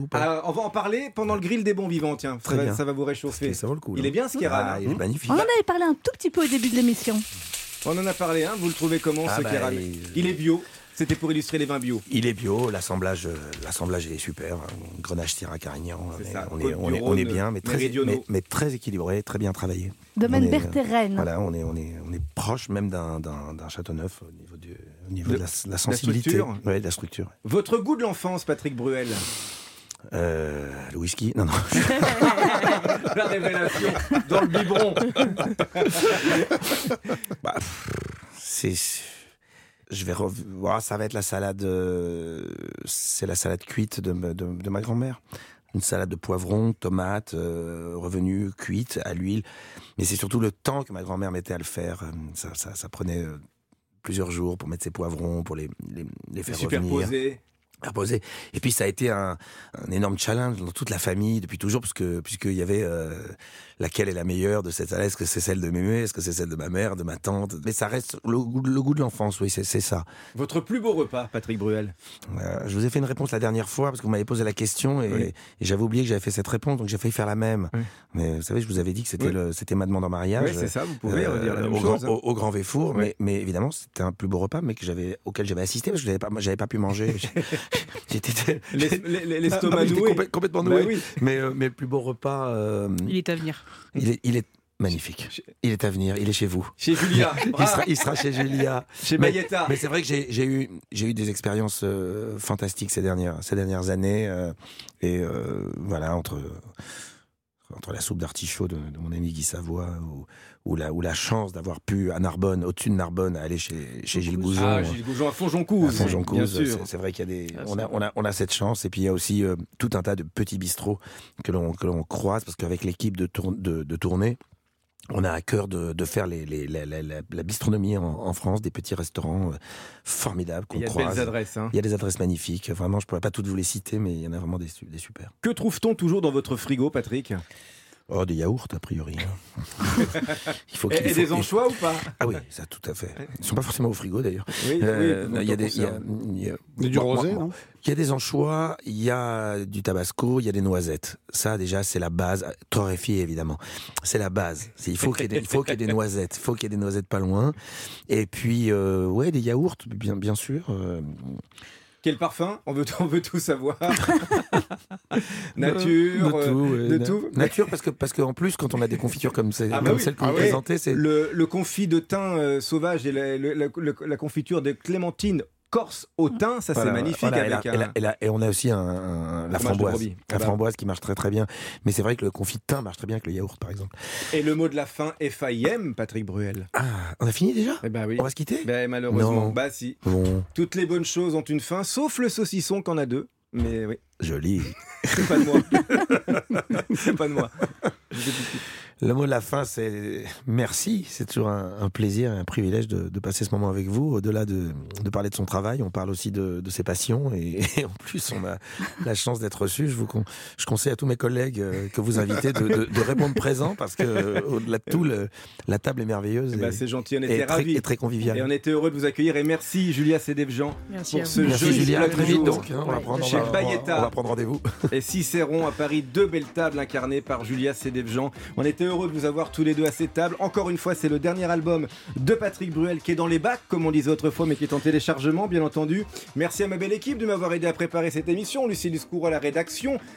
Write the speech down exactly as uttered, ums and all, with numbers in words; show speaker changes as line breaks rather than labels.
Alors, on va en parler pendant le grill des bons vivants, tiens. Ça va, ça va vous réchauffer.
Ça vaut le coup.
Il est bien ce Kéran.
Ah, il est magnifique.
On en avait parlé un tout petit peu au début de l'émission.
On en a parlé, hein. Vous le trouvez comment
Ah
ce
bah,
Kéran
il...
il est bio. C'était pour illustrer les vins bio.
Il est bio, l'assemblage, euh, l'assemblage est super. Grenache Syrah Carignan, on, est, on, est, on, est, on est bien, mais très, mais, mais très équilibré, très bien travaillé.
Domaine
on est,
Berthérène.
Voilà, on est, on est, on est proche même d'un, d'un, d'un Châteauneuf au niveau, du, au niveau de, de la, la sensibilité.
La structure.
Ouais, de la structure.
Votre goût de l'enfance, Patrick Bruel?
Euh, le whisky, non, non.
La révélation dans le biberon.
bah, c'est... Je vais revoir, ça va être la salade, euh, c'est la salade cuite de, de, de ma grand-mère. Une salade de poivrons, tomates, euh, revenue, cuite à l'huile. Mais c'est surtout le temps que ma grand-mère mettait à le faire. Ça, ça, ça prenait euh, plusieurs jours pour mettre ses poivrons, pour les, les, les faire revenir.
Superposer.
Reposer. Et puis ça a été un, un énorme challenge dans toute la famille depuis toujours, parce que puisqu'il y avait euh, laquelle est la meilleure de cette salade. Est-ce que c'est celle de mémé? Est-ce que c'est celle de ma mère, de ma tante? Mais ça reste le goût, le goût de l'enfance, oui, c'est, c'est ça.
Votre plus beau repas, Patrick Bruel?
euh, Je vous ai fait une réponse la dernière fois parce que vous m'avez posé la question et, oui. et j'avais oublié que j'avais fait cette réponse, donc j'ai failli faire la même. Oui. Mais vous savez, je vous avais dit que c'était, oui. le, c'était ma demande en mariage.
Oui, c'est ça, vous pouvez euh, redire la même
au,
chose.
Grand, au, au Grand Véfour,
oui.
mais, mais évidemment, c'était un plus beau repas, mais que j'avais, auquel j'avais assisté parce que j'avais pas, j'avais pas pu manger. J'étais
l'estomac
ah,
noué.
Complè- complètement noué.
Bah oui.
Mais, euh, mais le plus beau repas... Euh,
il est à venir.
Il est, il est magnifique. Il est à venir. Il est chez vous.
Chez Julia.
il, sera, il sera chez Julia.
Chez
mais,
Mayetta.
Mais c'est vrai que j'ai, j'ai, eu, j'ai eu des expériences euh, fantastiques ces dernières, ces dernières années. Euh, et euh, voilà, entre... entre la soupe d'artichaut de, de mon ami Guy Savoie ou, ou, la, ou la chance d'avoir pu à Narbonne, au-dessus de Narbonne, aller chez, chez Gilles Goujon.
Ah, Gilles Goujon à Fonjoncouze.
À Fonjoncouze, c'est, c'est vrai qu'il y a des, ah, on a, on a, on a cette chance. Et puis il y a aussi euh, tout un tas de petits bistrots que l'on, que l'on croise parce qu'avec l'équipe de, tour, de, de tournée, on a à cœur de, de faire les, les, la, la, la, la bistronomie en, en France, des petits restaurants euh, formidables qu'on croise.
Il y a de belles adresses. Hein.
Il y a des adresses magnifiques. Vraiment, je ne pourrais pas toutes vous les citer, mais il y en a vraiment des, des super.
Que trouve-t-on toujours dans votre frigo, Patrick ?
Oh, des yaourts, a priori.
il faut, et il faut, des anchois
il...
ou pas?
Ah oui, ça, tout à fait. Ils ne sont pas forcément au frigo, d'ailleurs.
Oui,
euh,
oui.
Il y a des... Il y a, il y a,
il y a du
moi,
rosé,
moi,
non?
Il y a des anchois, il y a du tabasco, il y a des noisettes. Ça, déjà, c'est la base. Torréfié, évidemment. C'est la base. C'est, il, faut qu'il y ait des, il faut qu'il y ait des noisettes. Il faut qu'il y ait des noisettes pas loin. Et puis, euh, ouais, des yaourts, bien, bien sûr. Euh...
Quel parfum? On veut, on veut tout savoir. Nature,
de tout.
Euh, de
na-
tout.
Nature, parce que parce qu'en plus, quand on a des confitures comme, c'est,
ah
comme
bah oui.
celle que
ah
vous
oui.
présentez, c'est
le, le confit de thym euh, sauvage et la, la, la, la confiture de clémentine corse au thym, ça voilà, c'est magnifique.
Voilà,
avec
et, la,
un...
et, la, et, la, et on a aussi un, un, la framboise, la framboise qui marche très très bien. Mais c'est vrai que le confit de thym marche très bien avec le yaourt, par exemple.
Et le mot de la fin, F A I M, Patrick Bruel.
Ah, on a fini déjà?
Eh ben oui.
On va se quitter?
Ben malheureusement,
non.
bah si.
Bon.
Toutes les bonnes choses ont une fin, sauf le saucisson qu'en a deux. Mais oui.
Joli.
C'est pas de moi. C'est pas de moi.
Le mot de la fin, c'est merci. C'est toujours un, un plaisir et un privilège de, de passer ce moment avec vous. Au-delà de, de parler de son travail, on parle aussi de, de ses passions. Et, et en plus, on a la chance d'être reçu. Je, vous con, je conseille à tous mes collègues que vous invitez de, de, de répondre présent parce que au-delà de tout, le, la table est merveilleuse.
Bah,
et,
c'est gentil, on était
et
ravis.
Très, et très convivial.
Et on était heureux de vous accueillir. Et merci Julia Sédevjean pour ce
merci
jeu.
Julia, à très vite donc. Hein, on va prendre,
chez
on va,
Mayetta.
On va prendre rendez-vous.
Et Cicéron à Paris, deux belles tables incarnées par Julia Sédevjean. On était heureux de vous avoir tous les deux à ces tables. Encore une fois, c'est le dernier album de Patrick Bruel qui est dans les bacs, comme on disait autrefois, mais qui est en téléchargement, bien entendu. Merci à ma belle équipe de m'avoir aidé à préparer cette émission. Lucie Lescourt à la rédaction,